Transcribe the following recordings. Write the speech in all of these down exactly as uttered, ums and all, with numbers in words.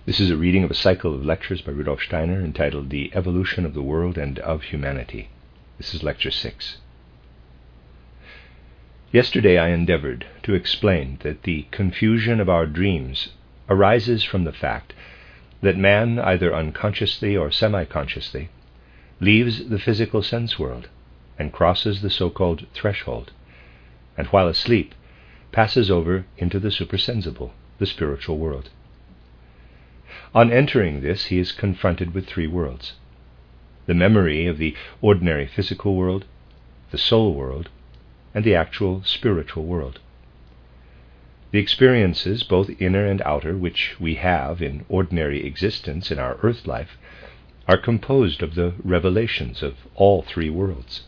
This is a reading of a cycle of lectures by Rudolf Steiner entitled The Evolution of the World and of Humanity. This is Lecture six. Yesterday I endeavored to explain that the confusion of our dreams arises from the fact that man, either unconsciously or semi-consciously, leaves the physical sense world and crosses the so-called threshold, and while asleep passes over into the supersensible, the spiritual world. On entering this, he is confronted with three worlds: the memory of the ordinary physical world, the soul world, and the actual spiritual world. The experiences, both inner and outer, which we have in ordinary existence in our earth life, are composed of the revelations of all three worlds.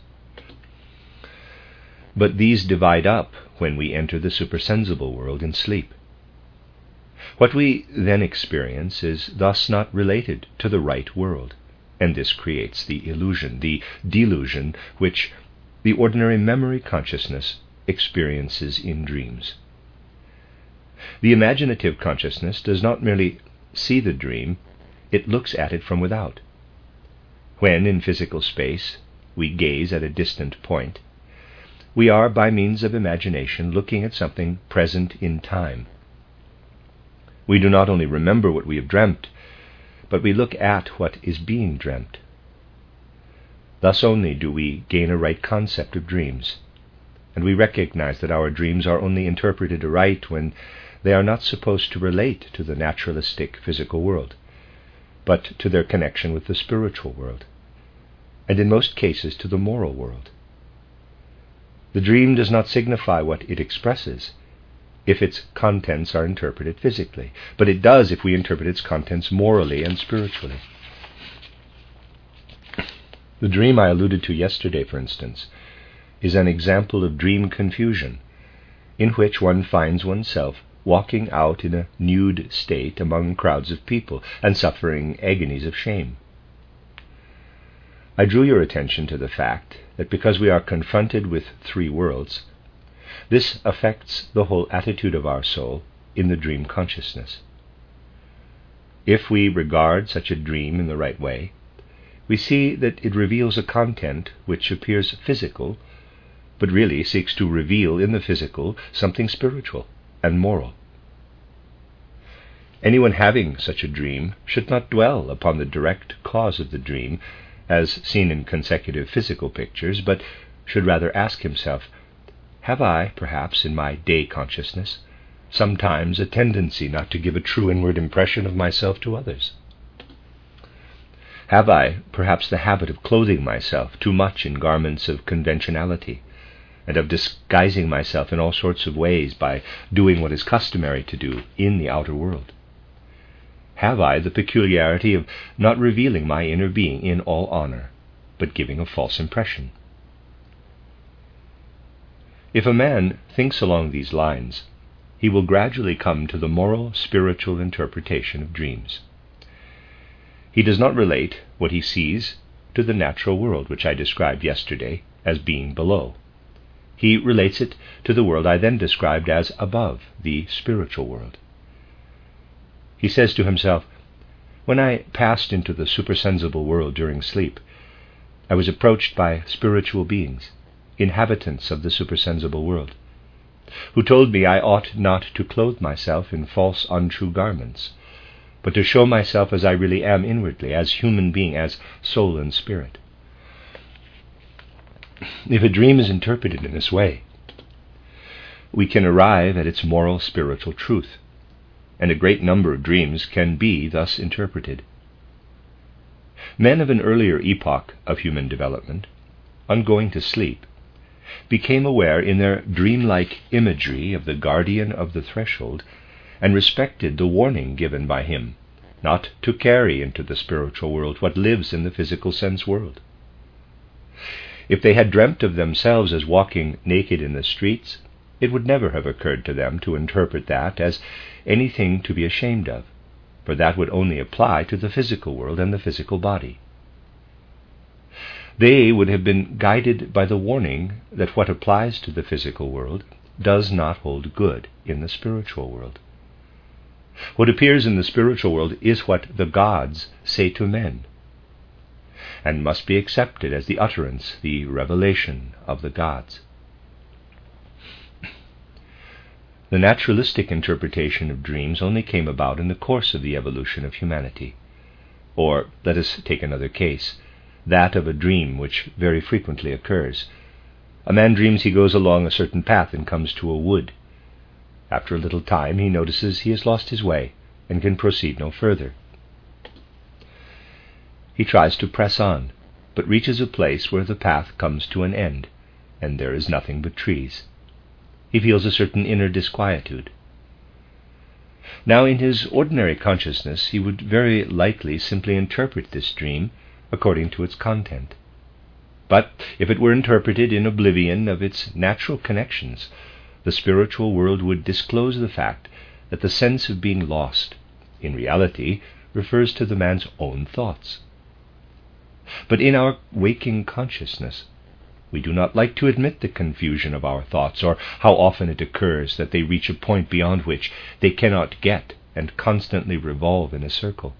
But these divide up when we enter the supersensible world in sleep. What we then experience is thus not related to the right world, and this creates the illusion, the delusion, which the ordinary memory consciousness experiences in dreams. The imaginative consciousness does not merely see the dream, it looks at it from without. When, in physical space, we gaze at a distant point, we are, by means of imagination, looking at something present in time. We do not only remember what we have dreamt, but we look at what is being dreamt. Thus only do we gain a right concept of dreams, and we recognize that our dreams are only interpreted aright when they are not supposed to relate to the naturalistic physical world, but to their connection with the spiritual world, and in most cases to the moral world. The dream does not signify what it expresses if its contents are interpreted physically, but it does if we interpret its contents morally and spiritually. The dream I alluded to yesterday, for instance, is an example of dream confusion, in which one finds oneself walking out in a nude state among crowds of people and suffering agonies of shame. I drew your attention to the fact that because we are confronted with three worlds, this affects the whole attitude of our soul in the dream consciousness. If we regard such a dream in the right way, we see that it reveals a content which appears physical, but really seeks to reveal in the physical something spiritual and moral. Anyone having such a dream should not dwell upon the direct cause of the dream, as seen in consecutive physical pictures, but should rather ask himself, have I, perhaps, in my day consciousness, sometimes a tendency not to give a true inward impression of myself to others? Have I, perhaps, the habit of clothing myself too much in garments of conventionality, and of disguising myself in all sorts of ways by doing what is customary to do in the outer world? Have I the peculiarity of not revealing my inner being in all honor, but giving a false impression? If a man thinks along these lines, he will gradually come to the moral, spiritual interpretation of dreams. He does not relate what he sees to the natural world, which I described yesterday as being below. He relates it to the world I then described as above, the spiritual world. He says to himself, when I passed into the supersensible world during sleep, I was approached by spiritual beings, inhabitants of the supersensible world, who told me I ought not to clothe myself in false, untrue garments, but to show myself as I really am inwardly, as human being, as soul and spirit. If a dream is interpreted in this way, we can arrive at its moral, spiritual truth, and a great number of dreams can be thus interpreted. Men of an earlier epoch of human development, on going to sleep, became aware in their dreamlike imagery of the guardian of the threshold, and respected the warning given by him not to carry into the spiritual world what lives in the physical sense world. If they had dreamt of themselves as walking naked in the streets, it would never have occurred to them to interpret that as anything to be ashamed of, for that would only apply to the physical world and the physical body. They would have been guided by the warning that what applies to the physical world does not hold good in the spiritual world. What appears in the spiritual world is what the gods say to men, and must be accepted as the utterance, the revelation of the gods. The naturalistic interpretation of dreams only came about in the course of the evolution of humanity. Or, let us take another case, that of a dream which very frequently occurs. A man dreams he goes along a certain path and comes to a wood. After a little time he notices he has lost his way and can proceed no further. He tries to press on, but reaches a place where the path comes to an end, and there is nothing but trees. He feels a certain inner disquietude. Now, in his ordinary consciousness, he would very likely simply interpret this dream according to its content. But if it were interpreted in oblivion of its natural connections, the spiritual world would disclose the fact that the sense of being lost, in reality, refers to the man's own thoughts. But in our waking consciousness, we do not like to admit the confusion of our thoughts, or how often it occurs that they reach a point beyond which they cannot get and constantly revolve in a circle.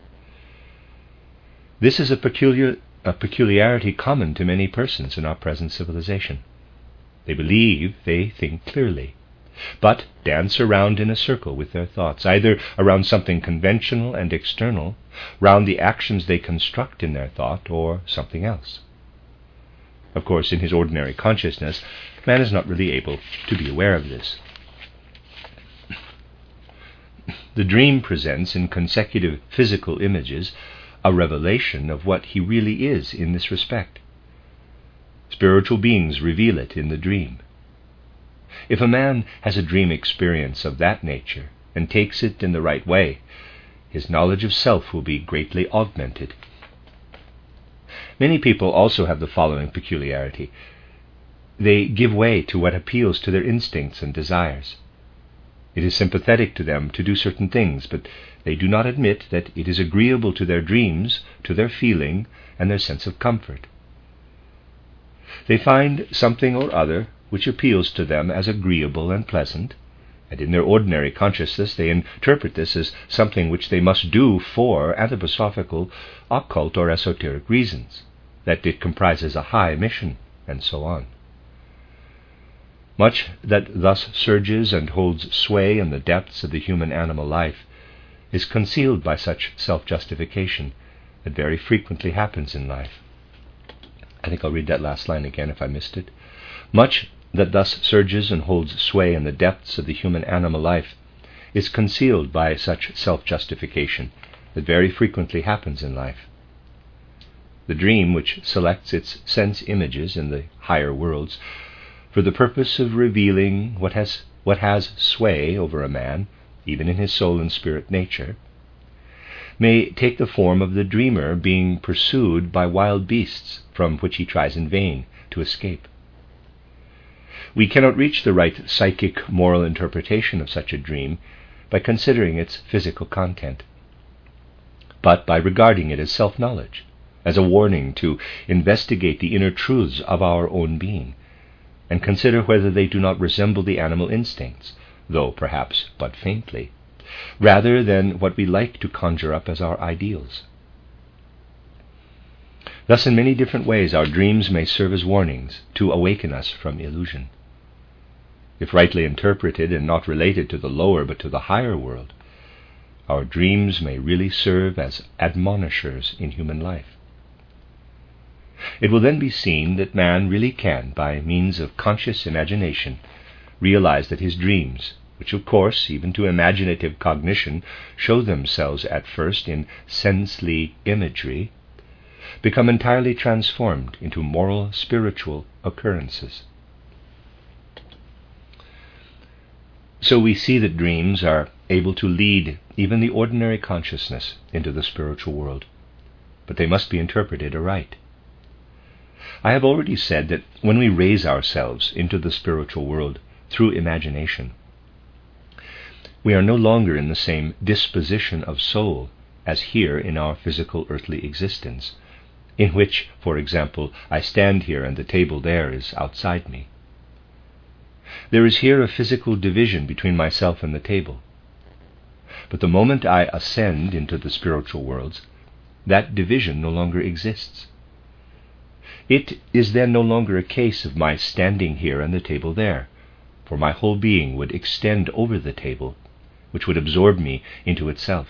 This is a peculiar a peculiarity common to many persons in our present civilization. They believe they think clearly, but dance around in a circle with their thoughts, either around something conventional and external, round the actions they construct in their thought, or something else. Of course, in his ordinary consciousness, man is not really able to be aware of this. The dream presents in consecutive physical images a revelation of what he really is in this respect. Spiritual beings reveal it in the dream. If a man has a dream experience of that nature and takes it in the right way, his knowledge of self will be greatly augmented. Many people also have the following peculiarity. They give way to what appeals to their instincts and desires. It is sympathetic to them to do certain things, but they do not admit that it is agreeable to their dreams, to their feeling, and their sense of comfort. They find something or other which appeals to them as agreeable and pleasant, and in their ordinary consciousness they interpret this as something which they must do for anthroposophical, occult, or esoteric reasons, that it comprises a high mission, and so on. Much that thus surges and holds sway in the depths of the human animal life is concealed by such self-justification that very frequently happens in life. I think I'll read that last line again if I missed it. Much that thus surges and holds sway in the depths of the human animal life is concealed by such self-justification that very frequently happens in life. The dream, which selects its sense images in the higher worlds for the purpose of revealing what has what has sway over a man, even in his soul and spirit nature, may take the form of the dreamer being pursued by wild beasts from which he tries in vain to escape. We cannot reach the right psychic moral interpretation of such a dream by considering its physical content, but by regarding it as self-knowledge, as a warning to investigate the inner truths of our own being, and consider whether they do not resemble the animal instincts, though perhaps but faintly, rather than what we like to conjure up as our ideals. Thus, in many different ways, our dreams may serve as warnings to awaken us from illusion. If rightly interpreted and not related to the lower but to the higher world, our dreams may really serve as admonishers in human life. It will then be seen that man really can, by means of conscious imagination, realize that his dreams, which of course, even to imaginative cognition, show themselves at first in sensely imagery, become entirely transformed into moral, spiritual occurrences. So we see that dreams are able to lead even the ordinary consciousness into the spiritual world, but they must be interpreted aright. I have already said that when we raise ourselves into the spiritual world through imagination, we are no longer in the same disposition of soul as here in our physical earthly existence, in which, for example, I stand here and the table there is outside me. There is here a physical division between myself and the table. But the moment I ascend into the spiritual worlds, that division no longer exists. It is then no longer a case of my standing here and the table there, for my whole being would extend over the table, which would absorb me into itself.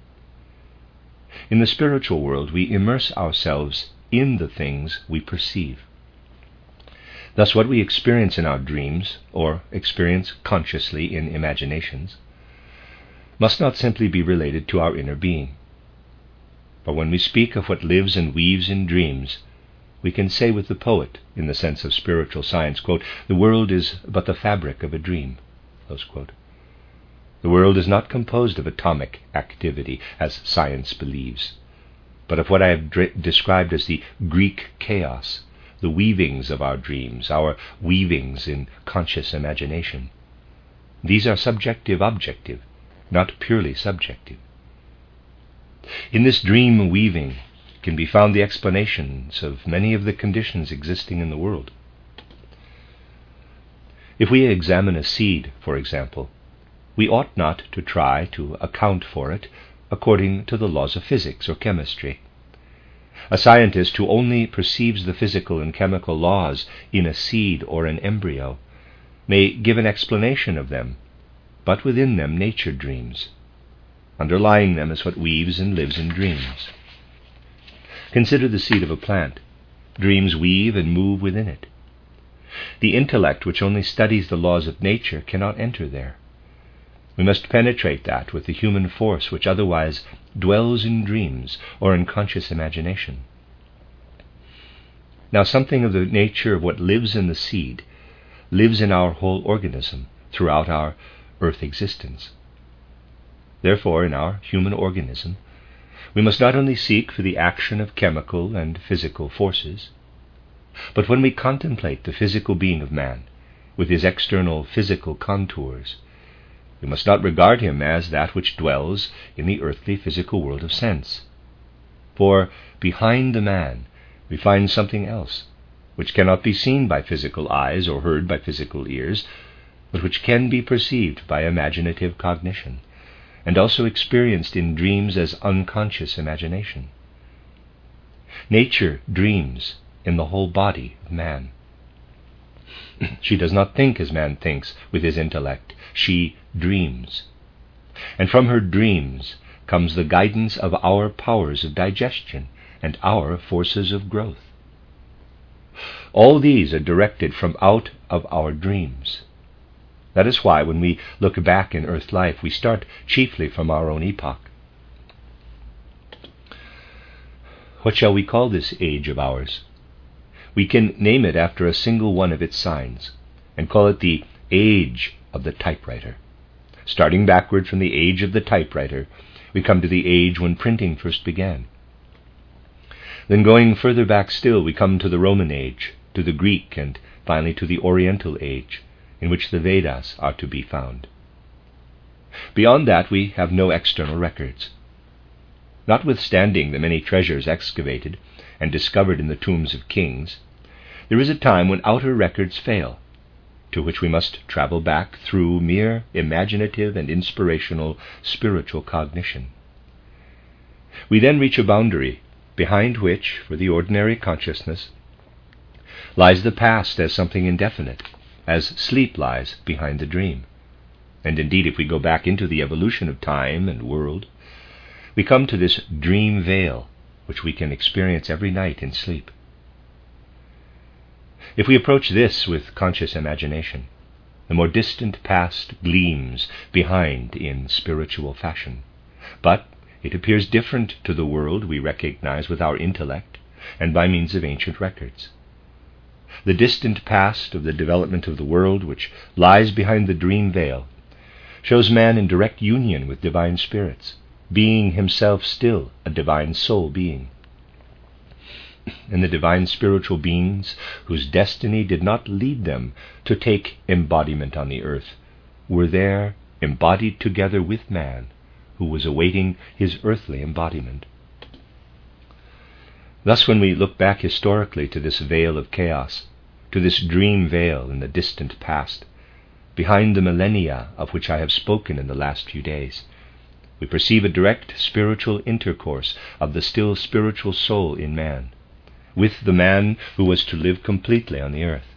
In the spiritual world, we immerse ourselves in the things we perceive. Thus, what we experience in our dreams, or experience consciously in imaginations, must not simply be related to our inner being. But when we speak of what lives and weaves in dreams, we can say with the poet, in the sense of spiritual science, quote, "The world is but the fabric of a dream." Close quote. The world is not composed of atomic activity, as science believes, but of what I have dr- described as the Greek chaos, the weavings of our dreams, our weavings in conscious imagination. These are subjective-objective, not purely subjective. In this dream weaving can be found the explanations of many of the conditions existing in the world. If we examine a seed, for example, we ought not to try to account for it according to the laws of physics or chemistry. A scientist who only perceives the physical and chemical laws in a seed or an embryo may give an explanation of them, but within them nature dreams. Underlying them is what weaves and lives in dreams. Consider the seed of a plant. Dreams weave and move within it. The intellect, which only studies the laws of nature, cannot enter there. We must penetrate that with the human force which otherwise dwells in dreams or in conscious imagination. Now, something of the nature of what lives in the seed lives in our whole organism throughout our earth existence. Therefore, in our human organism, we must not only seek for the action of chemical and physical forces, but when we contemplate the physical being of man, with his external physical contours, we must not regard him as that which dwells in the earthly physical world of sense. For behind the man we find something else, which cannot be seen by physical eyes or heard by physical ears, but which can be perceived by imaginative cognition, and also experienced in dreams as unconscious imagination. Nature dreams in the whole body of man. She does not think as man thinks with his intellect. She dreams. And from her dreams comes the guidance of our powers of digestion and our forces of growth. All these are directed from out of our dreams. That is why when we look back in earth life, we start chiefly from our own epoch. What shall we call this age of ours? We can name it after a single one of its signs, and call it the age of the typewriter. Starting backward from the age of the typewriter, we come to the age when printing first began. Then going further back still, we come to the Roman age, to the Greek, and finally to the Oriental age, in which the Vedas are to be found. Beyond that, we have no external records. Notwithstanding the many treasures excavated and discovered in the tombs of kings, there is a time when outer records fail, to which we must travel back through mere imaginative and inspirational spiritual cognition. We then reach a boundary behind which, for the ordinary consciousness, lies the past as something indefinite, as sleep lies behind the dream. And indeed, if we go back into the evolution of time and world, we come to this dream veil, which we can experience every night in sleep. If we approach this with conscious imagination, the more distant past gleams behind in spiritual fashion. But it appears different to the world we recognize with our intellect and by means of ancient records. The distant past of the development of the world, which lies behind the dream veil, shows man in direct union with divine spirits, being himself still a divine soul being. And the divine spiritual beings, whose destiny did not lead them to take embodiment on the earth, were there embodied together with man, who was awaiting his earthly embodiment. Thus, when we look back historically to this veil of chaos, to this dream veil in the distant past, behind the millennia of which I have spoken in the last few days, we perceive a direct spiritual intercourse of the still spiritual soul in man, with the man who was to live completely on the earth.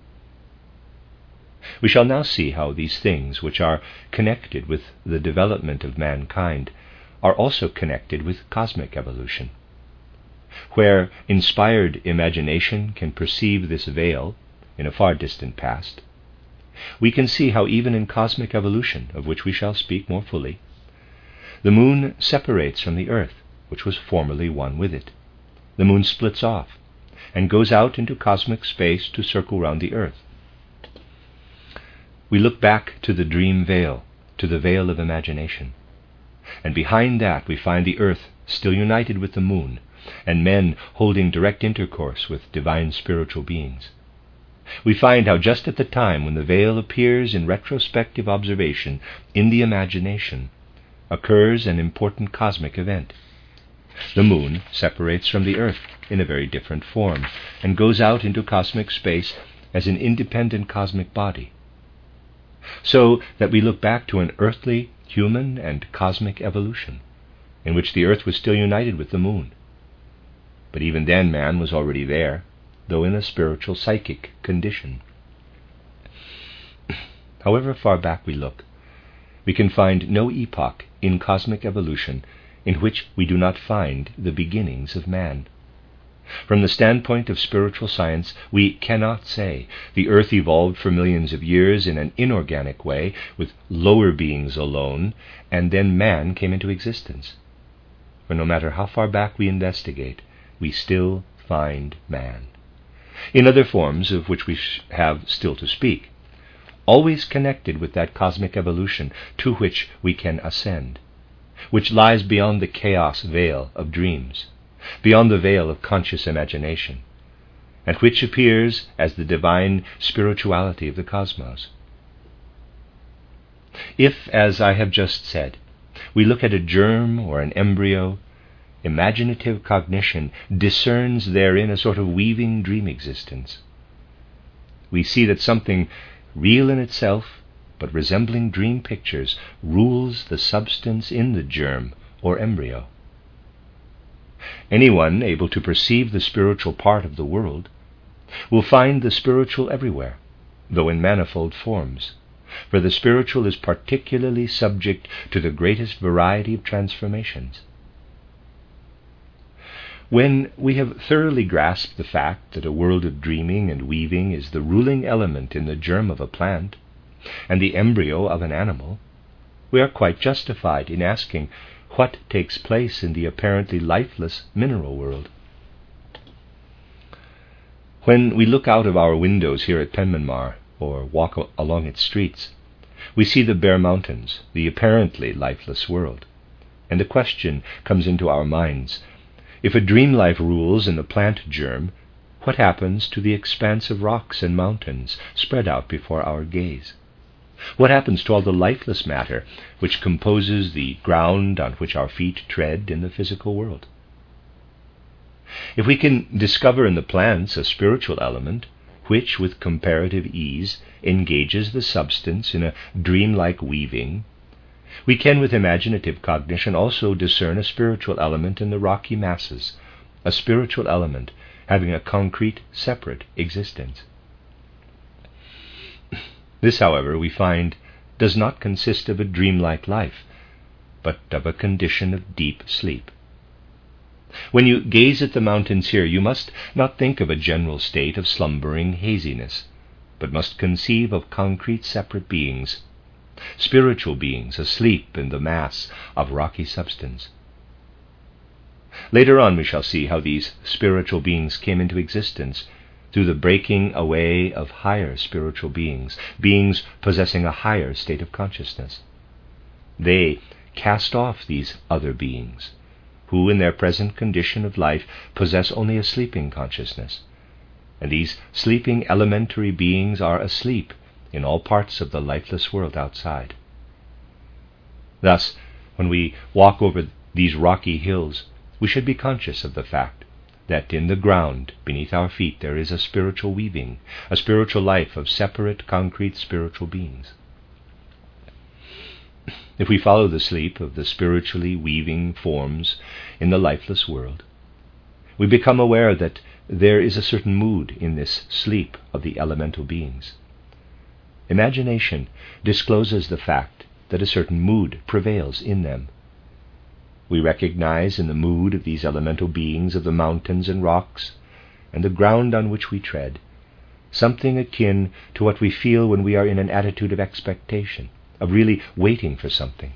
We shall now see how these things, which are connected with the development of mankind, are also connected with cosmic evolution. Where inspired imagination can perceive this veil in a far distant past, we can see how even in cosmic evolution, of which we shall speak more fully, the moon separates from the earth, which was formerly one with it. The moon splits off and goes out into cosmic space to circle round the earth. We look back to the dream veil, to the veil of imagination, and behind that we find the earth still united with the moon, and men holding direct intercourse with divine spiritual beings. We find how just at the time when the veil appears in retrospective observation in the imagination, occurs an important cosmic event. The moon separates from the earth in a very different form, and goes out into cosmic space as an independent cosmic body. So that we look back to an earthly, human, and cosmic evolution, in which the earth was still united with the moon. But even then man was already there, though in a spiritual psychic condition. However far back we look, we can find no epoch in cosmic evolution in which we do not find the beginnings of man. From the standpoint of spiritual science, we cannot say the earth evolved for millions of years in an inorganic way, with lower beings alone, and then man came into existence. For no matter how far back we investigate, we still find man, in other forms of which we have still to speak, always connected with that cosmic evolution to which we can ascend, which lies beyond the chaos veil of dreams, beyond the veil of conscious imagination, and which appears as the divine spirituality of the cosmos. If, as I have just said, we look at a germ or an embryo, imaginative cognition discerns therein a sort of weaving dream existence. We see that something real in itself, but resembling dream pictures, rules the substance in the germ or embryo. Anyone able to perceive the spiritual part of the world will find the spiritual everywhere, though in manifold forms, for the spiritual is particularly subject to the greatest variety of transformations. When we have thoroughly grasped the fact that a world of dreaming and weaving is the ruling element in the germ of a plant and the embryo of an animal, we are quite justified in asking what takes place in the apparently lifeless mineral world. When we look out of our windows here at Penmanmar, or walk along its streets, we see the bare mountains, the apparently lifeless world, and the question comes into our minds: if a dream life rules in the plant germ, what happens to the expanse of rocks and mountains spread out before our gaze? What happens to all the lifeless matter which composes the ground on which our feet tread in the physical world? If we can discover in the plants a spiritual element which, with comparative ease, engages the substance in a dream-like weaving, we can, with imaginative cognition, also discern a spiritual element in the rocky masses, a spiritual element having a concrete, separate existence. This, however, we find does not consist of a dreamlike life, but of a condition of deep sleep. When you gaze at the mountains here, you must not think of a general state of slumbering haziness, but must conceive of concrete separate beings, spiritual beings asleep in the mass of rocky substance. Later on we shall see how these spiritual beings came into existence through the breaking away of higher spiritual beings, beings possessing a higher state of consciousness. They cast off these other beings, who in their present condition of life possess only a sleeping consciousness, and these sleeping elementary beings are asleep in all parts of the lifeless world outside. Thus, when we walk over these rocky hills, we should be conscious of the fact that in the ground beneath our feet there is a spiritual weaving, a spiritual life of separate, concrete spiritual beings. if we follow the sleep of the spiritually weaving forms in the lifeless world, we become aware that there is a certain mood in this sleep of the elemental beings. Imagination discloses the fact that a certain mood prevails in them. We recognize in the mood of these elemental beings of the mountains and rocks and the ground on which we tread something akin to what we feel when we are in an attitude of expectation, of really waiting for something.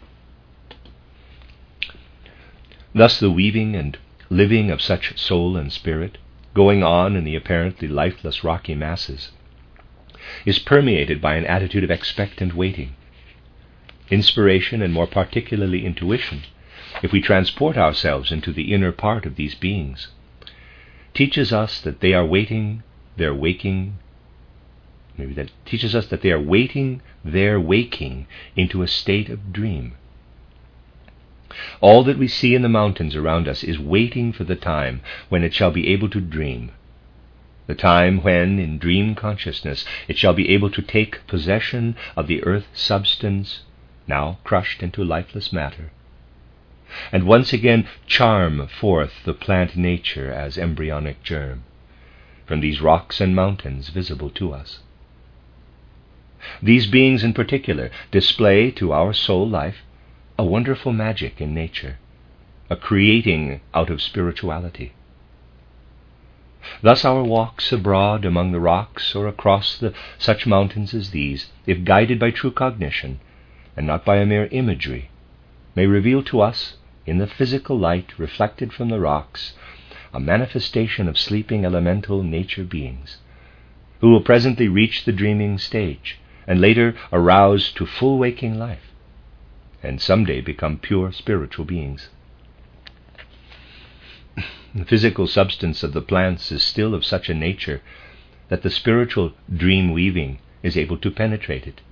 Thus the weaving and living of such soul and spirit, going on in the apparently lifeless rocky masses, is permeated by an attitude of expectant waiting. Inspiration, and more particularly intuition, if we transport ourselves into the inner part of these beings, teaches us that they are waiting their waking, maybe that teaches us that they are waiting their waking into a state of dream. All that we see in the mountains around us is waiting for the time when it shall be able to dream, the time when, in dream consciousness, it shall be able to take possession of the earth substance, now crushed into lifeless matter, and once again charm forth the plant nature as embryonic germ from these rocks and mountains visible to us. These beings in particular display to our soul life a wonderful magic in nature, a creating out of spirituality. Thus our walks abroad among the rocks or across the, such mountains as these, if guided by true cognition and not by a mere imagery, may reveal to us, in the physical light reflected from the rocks, a manifestation of sleeping elemental nature beings, who will presently reach the dreaming stage and later arouse to full waking life, and someday become pure spiritual beings. The physical substance of the plants is still of such a nature that the spiritual dream weaving is able to penetrate it.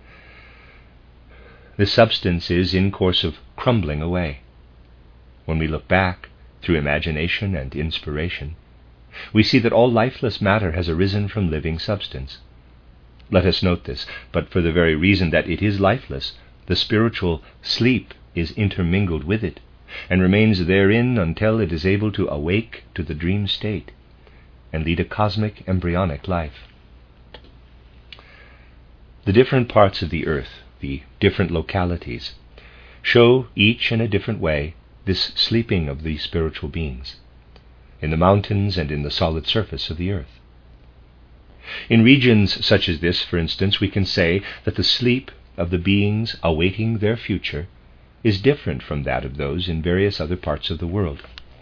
This substance is in course of crumbling away. When we look back, through imagination and inspiration, we see that all lifeless matter has arisen from living substance. Let us note this, but for the very reason that it is lifeless, the spiritual sleep is intermingled with it, and remains therein until it is able to awake to the dream state and lead a cosmic embryonic life. The different parts of the earth, the different localities, show each in a different way this sleeping of the spiritual beings, in the mountains and in the solid surface of the earth. In regions such as this, for instance, we can say that the sleep of the beings awaiting their future is different from that of those in various other parts of the world.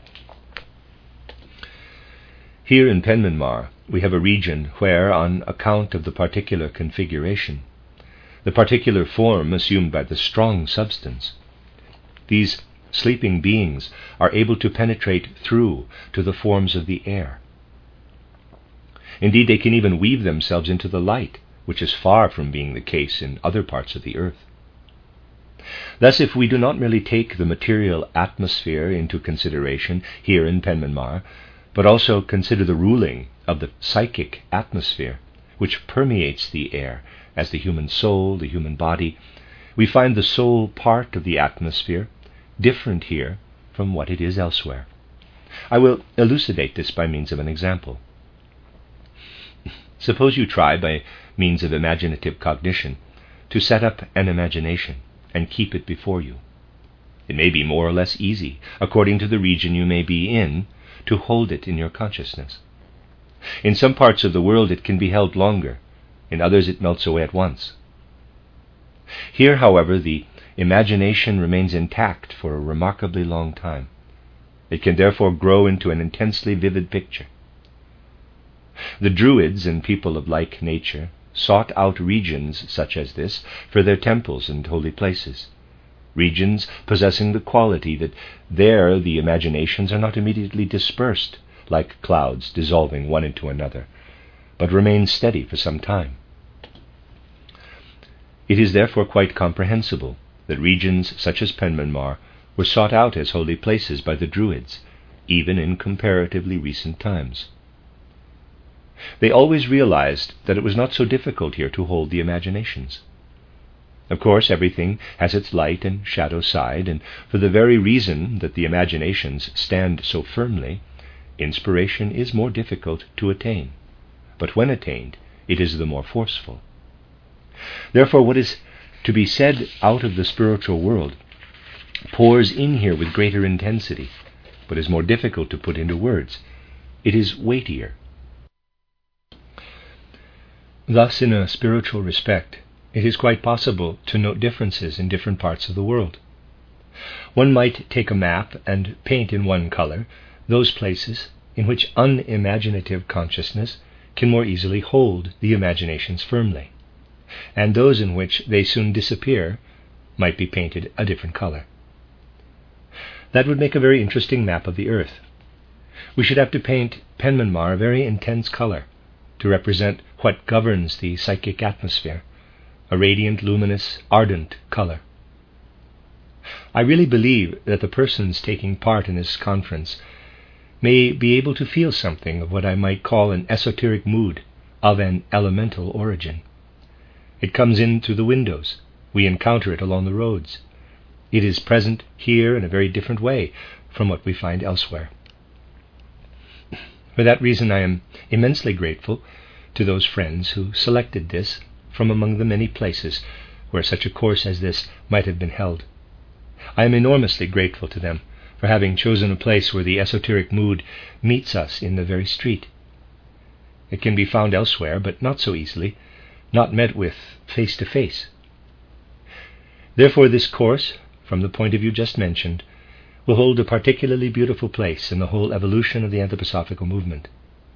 Here in Penmanmar, we have a region where, on account of the particular configuration, the particular form assumed by the strong substance, these sleeping beings are able to penetrate through to the forms of the air. Indeed, they can even weave themselves into the light, which is far from being the case in other parts of the earth. Thus, if we do not merely take the material atmosphere into consideration here in Penmanmar, but also consider the ruling of the psychic atmosphere, which permeates the air as the human soul, the human body, we find the soul part of the atmosphere different here from what it is elsewhere. I will elucidate this by means of an example. Suppose you try, by means of imaginative cognition, to set up an imagination and keep it before you. It may be more or less easy, according to the region you may be in, to hold it in your consciousness. In some parts of the world it can be held longer, in others it melts away at once. Here, however, the imagination remains intact for a remarkably long time. It can therefore grow into an intensely vivid picture. The Druids and people of like nature sought out regions such as this for their temples and holy places, regions possessing the quality that there the imaginations are not immediately dispersed like clouds dissolving one into another, but remain steady for some time. It is therefore quite comprehensible that regions such as Penmanmar were sought out as holy places by the Druids, even in comparatively recent times. They always realized that it was not so difficult here to hold the imaginations. Of course, everything has its light and shadow side, and for the very reason that the imaginations stand so firmly, inspiration is more difficult to attain. But when attained, it is the more forceful. Therefore, what is to be said out of the spiritual world pours in here with greater intensity, but is more difficult to put into words. It is weightier. Thus, in a spiritual respect, it is quite possible to note differences in different parts of the world. One might take a map and paint in one color those places in which unimaginative consciousness can more easily hold the imaginations firmly, and those in which they soon disappear might be painted a different color. That would make a very interesting map of the earth. We should have to paint Penmanmar a very intense color to represent what governs the psychic atmosphere, a radiant, luminous, ardent color. I really believe that the persons taking part in this conference may be able to feel something of what I might call an esoteric mood of an elemental origin. It comes in through the windows. We encounter it along the roads. It is present here in a very different way from what we find elsewhere. For that reason, I am immensely grateful to those friends who selected this from among the many places where such a course as this might have been held. I am enormously grateful to them for having chosen a place where the esoteric mood meets us in the very street. It can be found elsewhere, but not so easily, not met with face to face. Therefore, this course, from the point of view just mentioned, will hold a particularly beautiful place in the whole evolution of the anthroposophical movement.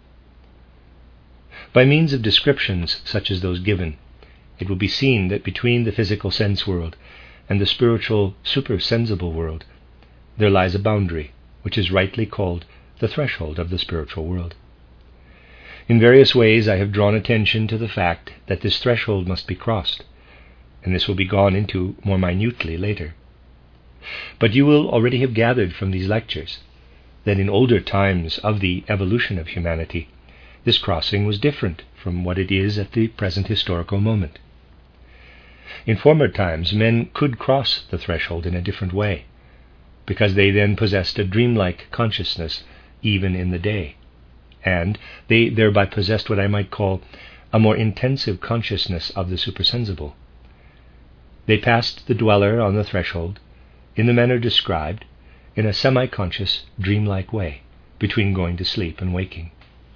By means of descriptions such as those given, it will be seen that between the physical sense world and the spiritual supersensible world there lies a boundary, which is rightly called the threshold of the spiritual world. In various ways I have drawn attention to the fact that this threshold must be crossed, and this will be gone into more minutely later. But you will already have gathered from these lectures that in older times of the evolution of humanity, this crossing was different from what it is at the present historical moment. In former times, men could cross the threshold in a different way, because they then possessed a dreamlike consciousness even in the day, and they thereby possessed what I might call a more intensive consciousness of the supersensible. They passed the dweller on the threshold in the manner described, in a semi-conscious, dreamlike way, between going to sleep and waking.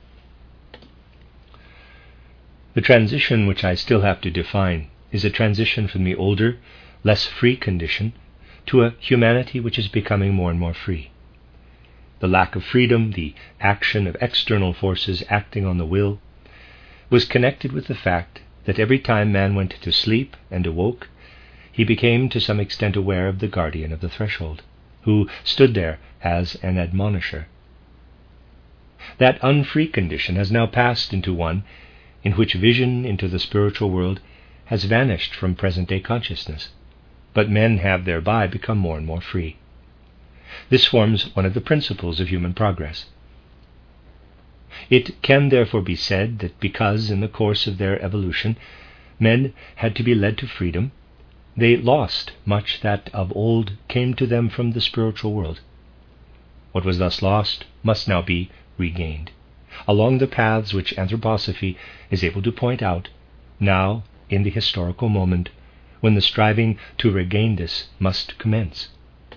The transition which I still have to define is a transition from the older, less free condition to a humanity which is becoming more and more free. The lack of freedom, the action of external forces acting on the will, was connected with the fact that every time man went to sleep and awoke, he became to some extent aware of the guardian of the threshold, who stood there as an admonisher. That unfree condition has now passed into one in which vision into the spiritual world has vanished from present-day consciousness, but men have thereby become more and more free. This forms one of the principles of human progress. It can therefore be said that because, in the course of their evolution, men had to be led to freedom, they lost much that of old came to them from the spiritual world. What was thus lost must now be regained, along the paths which anthroposophy is able to point out, now in the historical moment when the striving to regain this must commence.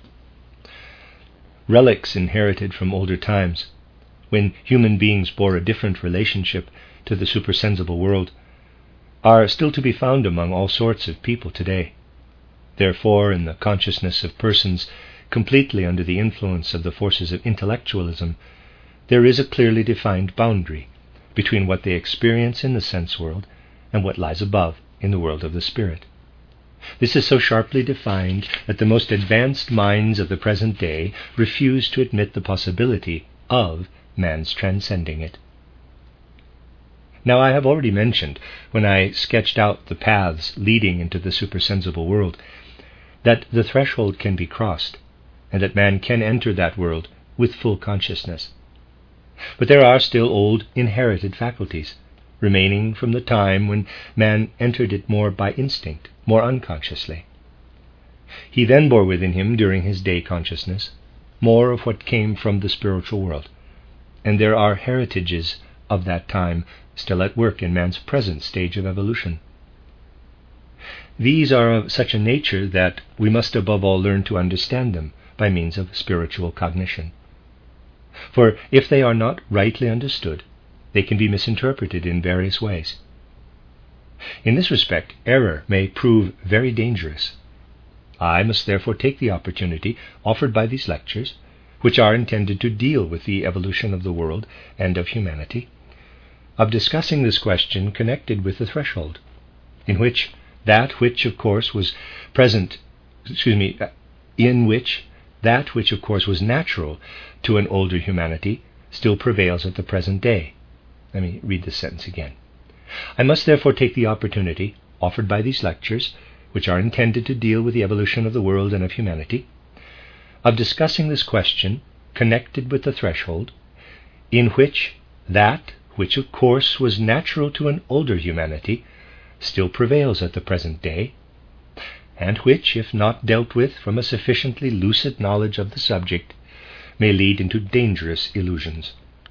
Relics inherited from older times, when human beings bore a different relationship to the supersensible world, are still to be found among all sorts of people today. Therefore, in the consciousness of persons completely under the influence of the forces of intellectualism, there is a clearly defined boundary between what they experience in the sense world and what lies above in the world of the spirit. This is so sharply defined that the most advanced minds of the present day refuse to admit the possibility of man's transcending it. Now, I have already mentioned, when I sketched out the paths leading into the supersensible world, that the threshold can be crossed, and that man can enter that world with full consciousness. But there are still old inherited faculties, remaining from the time when man entered it more by instinct more unconsciously. He then bore within him, during his day consciousness, more of what came from the spiritual world, and there are heritages of that time still at work in man's present stage of evolution. These are of such a nature that we must above all learn to understand them by means of spiritual cognition. For if they are not rightly understood, they can be misinterpreted in various ways. In this respect, error may prove very dangerous. I must therefore take the opportunity offered by these lectures, which are intended to deal with the evolution of the world and of humanity, of discussing this question connected with the threshold, in which that which of course was present, excuse me, in which that which of course was natural to an older humanity still prevails at the present day. Let me read this sentence again. I must therefore take the opportunity offered by these lectures, which are intended to deal with the evolution of the world and of humanity, of discussing this question connected with the threshold, in which that which of course was natural to an older humanity still prevails at the present day, and which, if not dealt with from a sufficiently lucid knowledge of the subject, may lead into dangerous illusions.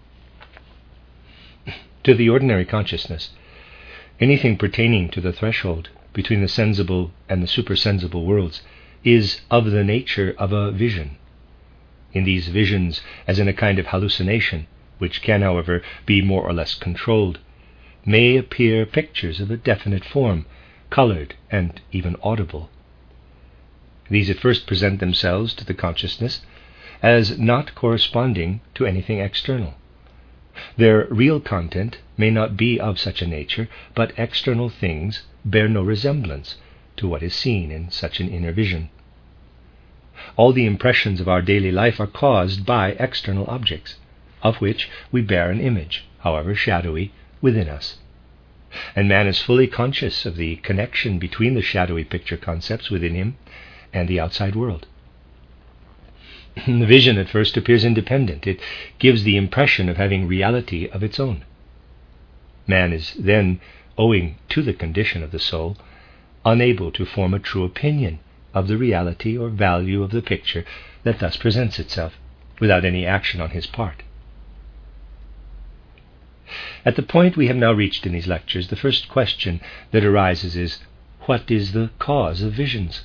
To the ordinary consciousness, anything pertaining to the threshold between the sensible and the supersensible worlds is of the nature of a vision. In these visions, as in a kind of hallucination, which can, however, be more or less controlled, may appear pictures of a definite form, colored and even audible. These at first present themselves to the consciousness as not corresponding to anything external. Their real content may not be of such a nature, but external things bear no resemblance to what is seen in such an inner vision. All the impressions of our daily life are caused by external objects, of which we bear an image, however shadowy, within us. And man is fully conscious of the connection between the shadowy picture concepts within him and the outside world. The vision at first appears independent. It gives the impression of having reality of its own. Man is then, owing to the condition of the soul, unable to form a true opinion of the reality or value of the picture that thus presents itself, without any action on his part. At the point we have now reached in these lectures, the first question that arises is, what is the cause of visions?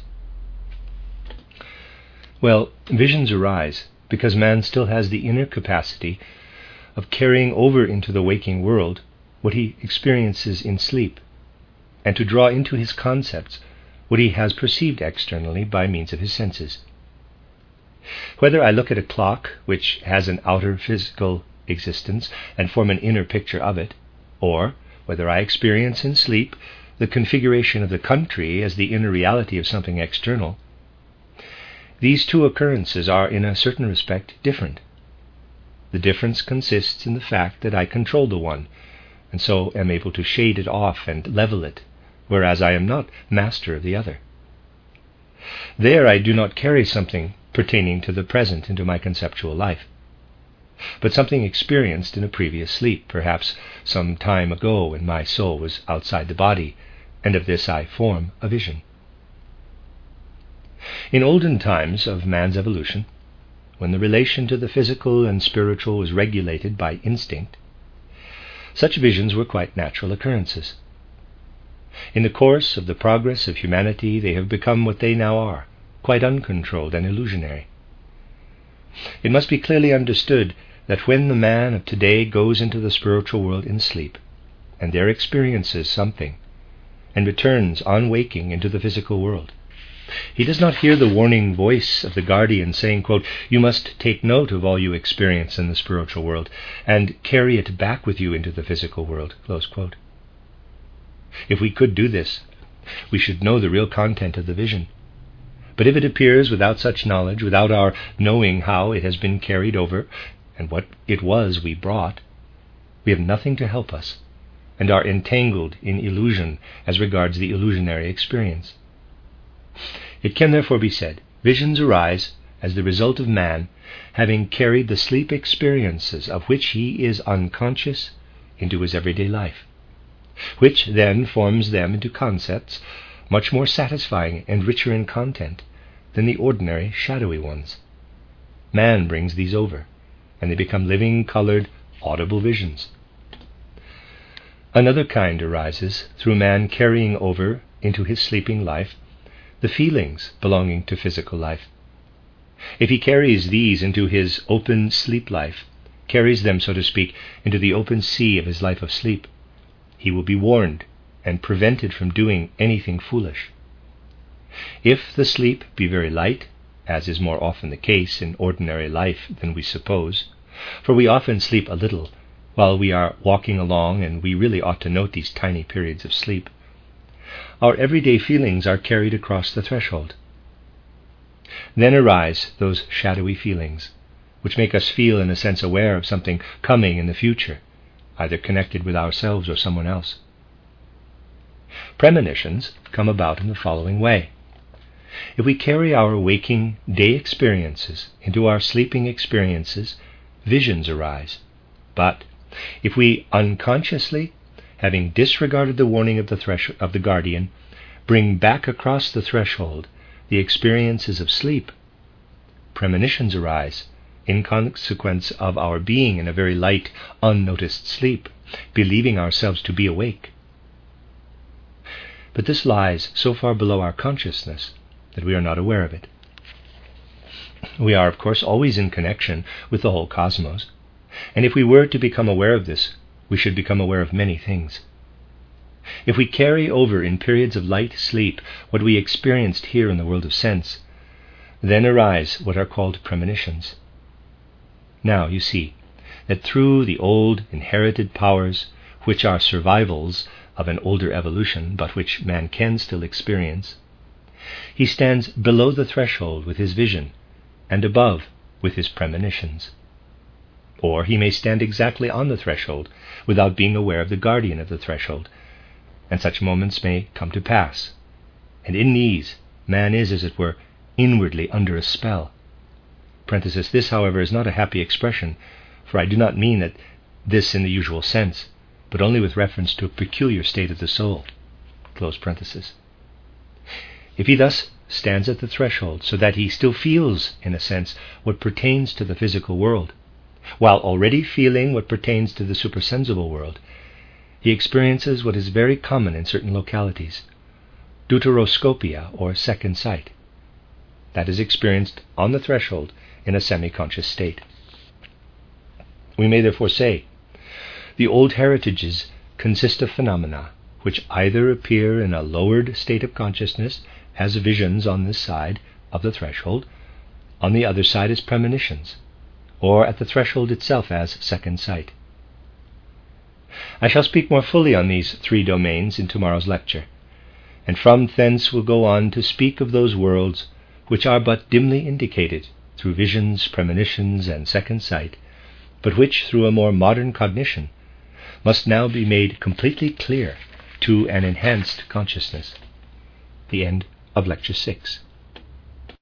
Well, visions arise because man still has the inner capacity of carrying over into the waking world what he experiences in sleep, and to draw into his concepts what he has perceived externally by means of his senses. Whether I look at a clock, which has an outer physical existence, and form an inner picture of it, or whether I experience in sleep the configuration of the country as the inner reality of something external, these two occurrences are in a certain respect different. The difference consists in the fact that I control the one, and so am able to shade it off and level it, whereas I am not master of the other. There I do not carry something pertaining to the present into my conceptual life, but something experienced in a previous sleep, perhaps some time ago when my soul was outside the body, and of this I form a vision. In olden times of man's evolution, when the relation to the physical and spiritual was regulated by instinct, such visions were quite natural occurrences. In the course of the progress of humanity, they have become what they now are, quite uncontrolled and illusionary. It must be clearly understood that when the man of today goes into the spiritual world in sleep, and there experiences something, and returns on waking into the physical world, he does not hear the warning voice of the guardian saying, quote, "You must take note of all you experience in the spiritual world, and carry it back with you into the physical world," close quote. If we could do this, we should know the real content of the vision. But if it appears without such knowledge, without our knowing how it has been carried over, and what it was we brought, we have nothing to help us, and are entangled in illusion as regards the illusionary experience. It can therefore be said, visions arise as the result of man having carried the sleep experiences of which he is unconscious into his everyday life, which then forms them into concepts much more satisfying and richer in content than the ordinary shadowy ones. Man brings these over, and they become living, colored, audible visions. Another kind arises through man carrying over into his sleeping life the feelings belonging to physical life. If he carries these into his open sleep life, carries them, so to speak, into the open sea of his life of sleep, he will be warned and prevented from doing anything foolish. If the sleep be very light, as is more often the case in ordinary life than we suppose, for we often sleep a little while we are walking along, and we really ought to note these tiny periods of sleep, our everyday feelings are carried across the threshold. Then arise those shadowy feelings, which make us feel in a sense aware of something coming in the future, either connected with ourselves or someone else. Premonitions come about in the following way. If we carry our waking day experiences into our sleeping experiences, visions arise. But if we unconsciously, having disregarded the warning of the, thresh- of the guardian, bring back across the threshold the experiences of sleep, premonitions arise in consequence of our being in a very light, unnoticed sleep, believing ourselves to be awake. But this lies so far below our consciousness that we are not aware of it. We are, of course, always in connection with the whole cosmos, and if we were to become aware of this, we should become aware of many things. If we carry over in periods of light sleep what we experienced here in the world of sense, then arise what are called premonitions. Now you see that through the old inherited powers, which are survivals of an older evolution, but which man can still experience, he stands below the threshold with his vision, and above with his premonitions. Or he may stand exactly on the threshold without being aware of the guardian of the threshold, and such moments may come to pass. And in these, man is, as it were, inwardly under a spell. Parenthesis, this, however, is not a happy expression, for I do not mean that this in the usual sense, but only with reference to a peculiar state of the soul. Close parenthesis. If he thus stands at the threshold so that he still feels, in a sense, what pertains to the physical world, while already feeling what pertains to the supersensible world, he experiences what is very common in certain localities, deuteroscopia, or second sight. That is experienced on the threshold in a semi-conscious state. We may therefore say, the old heritages consist of phenomena which either appear in a lowered state of consciousness as visions on this side of the threshold, on the other side as premonitions, or at the threshold itself as second sight. I shall speak more fully on these three domains in tomorrow's lecture, and from thence will go on to speak of those worlds which are but dimly indicated through visions, premonitions, and second sight, but which, through a more modern cognition, must now be made completely clear to an enhanced consciousness. The end of Lecture six.